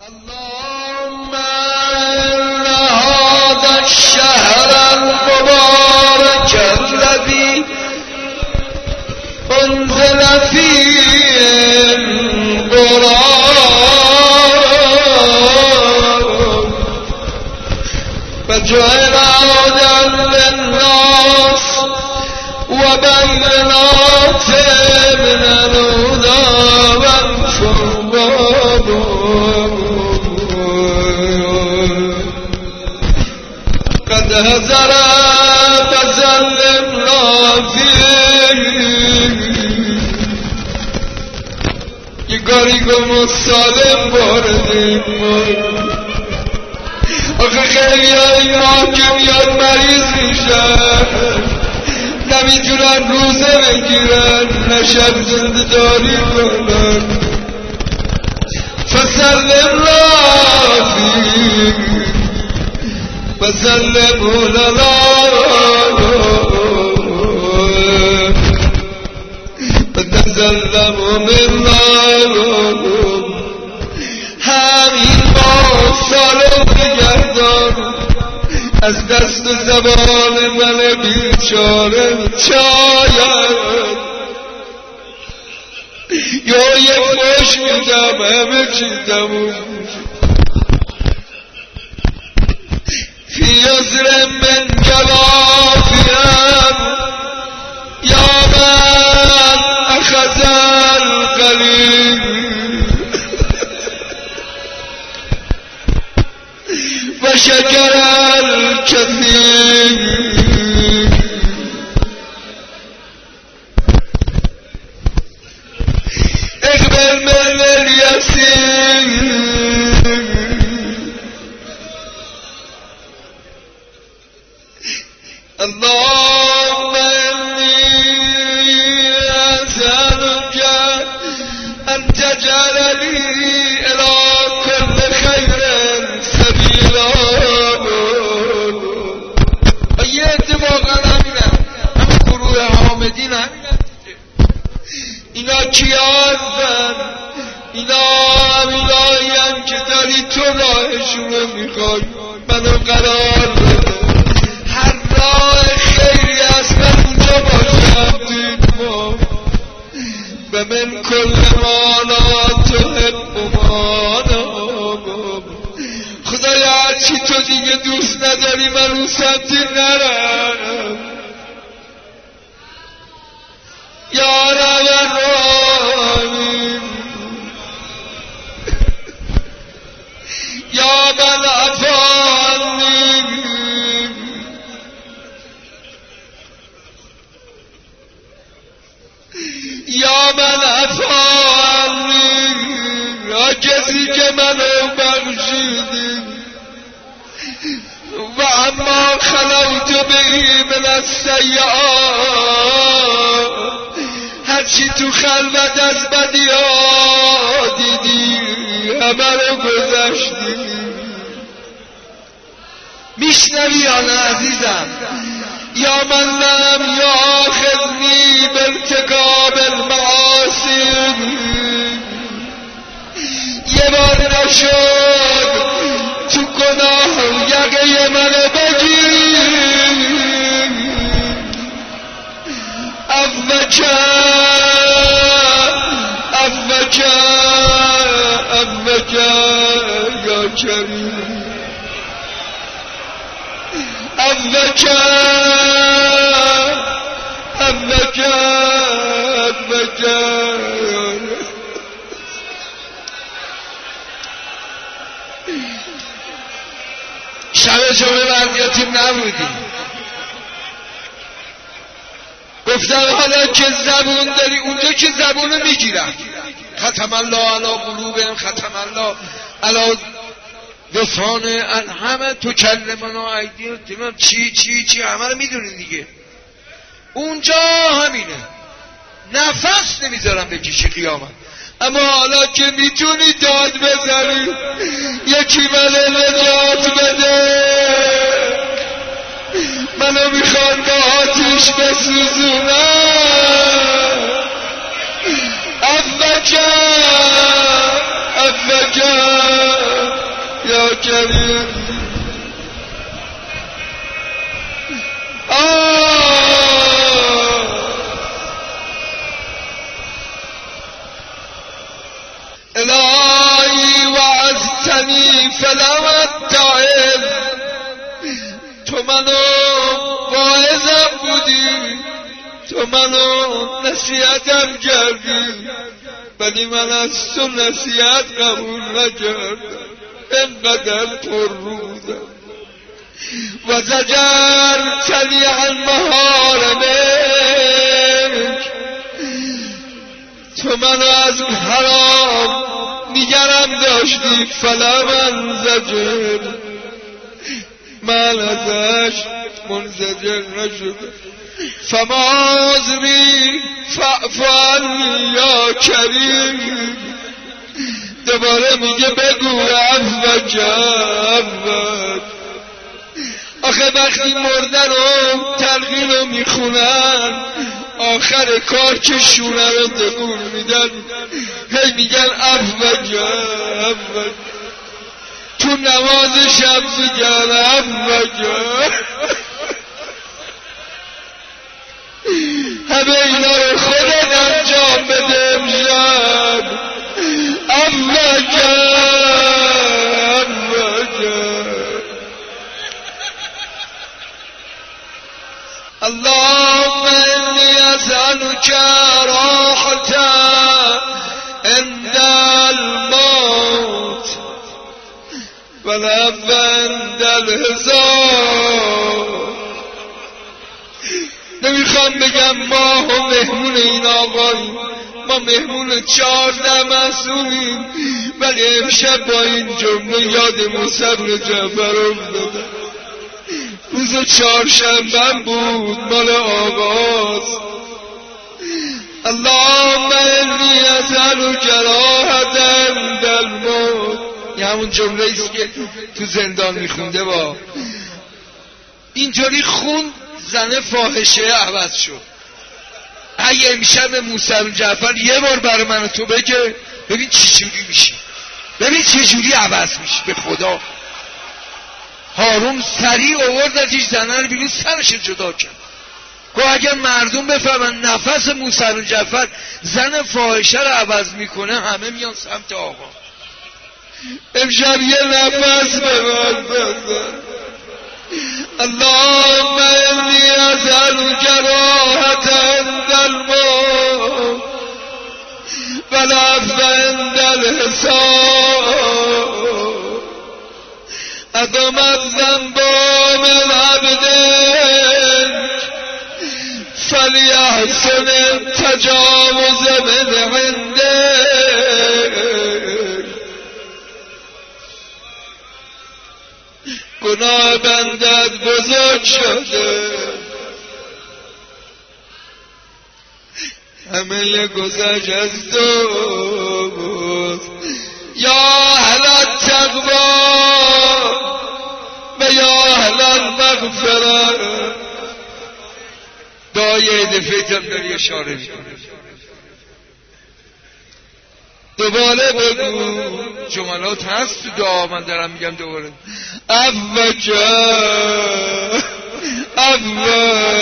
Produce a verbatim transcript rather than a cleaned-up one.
اللهم إن هذا الشهر المبارك الذي أنزل فيه القرآن فجعل هدى للناس وبينات من الهدى والفرقان قد هزر فسلمنا فيه یکاری گم سالم باردیم آخه خیلی های ما که میاد مریض میشن نمیتونن روزه بگیرن نشب زنده داری کنن فسلم رافی فسلم لنا فتسلم منا همین ما سالم بگردان از دست و زبان من بیچاره شاید یا یه فوش میدم همه چی تموم فی عذر من جوافیم یا من اخذ القلیل و شکر الکثیر اقبل من الیسیر اللهم إني أسألك أن تجعل لي إلى كل خير سبيلا یه اتفاقا همینه همه گروه حامدین همینه اینا کیازن اینا همینایی هم که داری تو راهشون رو میخوای منو قرار بده هر راه خیری هست من اونجا باشم دید ما و من کل مانا تحب مانا خدایا هرچی تو دیگه دوست نداری من اون سمتی نرم یا رب الرحیم یا من عفانی یا من عفانی یا کسی که منو بخشیدی و اما خلوت بهی من السیئات هرچی تو خلوت از بدی ها دیدی همه رو گذشتی میشنوی یا نه عزیزم یا من لم یاخذنی بارتکاب المعاصی یه بار نشد تو گناه یقه منو بگیر افوکه افوکه افوکه یا کریم افوکه افوکه افوکه شب جمعه بردیاتیم نبودیم گفتم حالا که زبون داری اونجا که زبونو میگیرم ختم الله علی قلوبهم ختم الله علی لسان همه تو کلمنا ایدیهم چی چی چی همه رو میدونین دیگه اونجا همینه نفس نمیذارم بکشی قیامت اما حالا که میتونی داد بزنی یکی منو نجات بده منو میخوان با آتیش بسوزونم افکر افکر زجر الهی وعظتنی فلم اتعظ تو منو واعظم بودی تو منو نصیحتم کردی ولی من از تو نصیحت قبول نکردم انقدر پر رودم و زجرتنی عن محارمک تو منو از حرام نگرم داشتی فلم زجر من ازش منزجر نشدم فما عذری فاعف عنی یا کریم دوباره میگه بگو عفو جفو آخه وقتی مردن و تلقین رو میخونن آخر کار که شونه رو تکون میدن هی میگن عفو جفو تو نمازشم میگن عفو جفو همه اینا رو خودت انجام بده امشب عفو جفو اللهم إني أسألك راحة عند الموت والعفو عند الحساب. نمیخوام بگم ما هم مهمون این آقاییم، ما مهمون چهارده معصومیم، ولی امشب با این جمله یاد موسی بن جعفر افتادم. روز چهارشنبه بود مال آغاز. اللهم انی اسألک راحة عند الموت، این همون جمله ایست که تو زندان میخونده. با اینطوری خون زن فاحشه عوض شد. اگه امشب موسی بن جعفر یه بار برای من و تو بگه ببین چی جوری میشی، ببین چه جوری عوض میشی. به خدا هارون سریع آوردتش زنه رو بیرون، سرش جدا کرد. گفت اگر مردم بفهمن نفس موسی بن جعفر زن فاحشه رو عوض میکنه همه میان سمت آقا. امشب یه نفس به من بزن. اللهم انی اسألک راحة عند الموت والعفو عند الحساب. عظم الذنب من عبدك فليحسن التجاوز من عندك. گناه بندت بزرگ شده، همه گذشت از تو بود. یا اهل التقوی و یا اهل المغفرة. دعای دفعیت هم داری اشاره میکنه. دوباره بگو، جملات هست تو دعا، من دارم میگم دوباره. عفو جفو عفو